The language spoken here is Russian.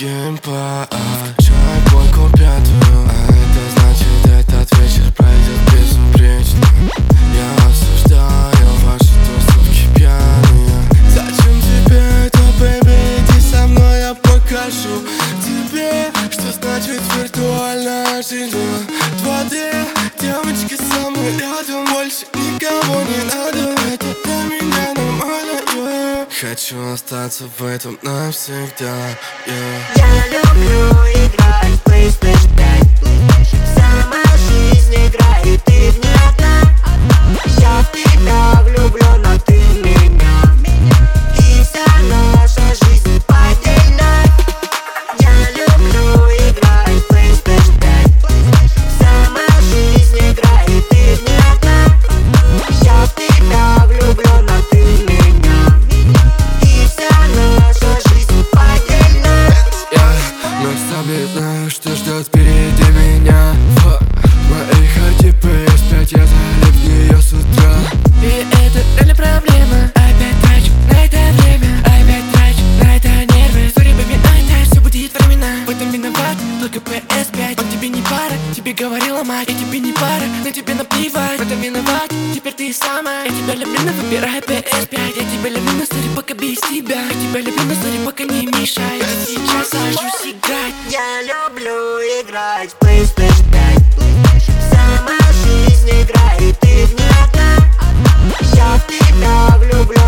геймпад. Чай, койку пятую, а это значит, этот вечер пройдет безупречно. Я осуждаю ваши тусовки пьяные. Зачем тебе это, бэйби? Иди со мной, я покажу тебе, что значит виртуальная жизнь. 2D, девочки со мной рядом, больше никого не надо. Это для меня нормально, yeah. Хочу остаться в этом навсегда, yeah. Я люблю играть в PlayStation 5. Сама жизнь играет, ты в ней одна. Я в тебя влюблен, а ты в меня. И вся наша жизнь поддельна. Я люблю играть в PlayStation 5. Сама жизнь играет, ты в ней одна. Я в тебя влюблен, а ты в меня. И вся наша жизнь поддельна. Но сами знаю, что ждет впереди меня. В моей харте PS5, я залип в нее с утра. И это реально проблема. Опять трачу на это время, опять трачу на это нервы. Сори, бэби, но это все будет временно. В этом виноват только PS5. Он тебе не пара, тебе говорила мать. Я тебе не пара, но тебе наплевать. В этом виноват, теперь ты сама. Я тебя люблю, но выбирай PS5. Я тебя люблю, но сори, пока без тебя. Я тебя люблю, но сори, пока не мешай. Я сейчас сажусь играть. Я люблю играть в PlayStation 5. Сама жизнь играет, ты в ней одна. Я в тебя влюблен.